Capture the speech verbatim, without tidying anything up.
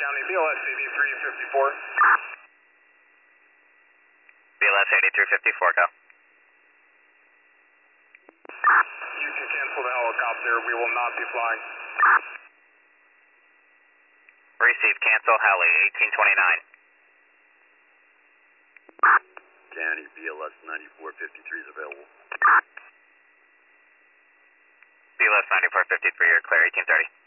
County, B L S eighty-three fifty-four. B L S eighty-three fifty-four, go. You can cancel the helicopter. We will not be flying. Receive, cancel heli, eighteen twenty-nine. County, B L S ninety-four fifty-three is available. B L S ninety-four fifty-three, you're clear, eighteen thirty.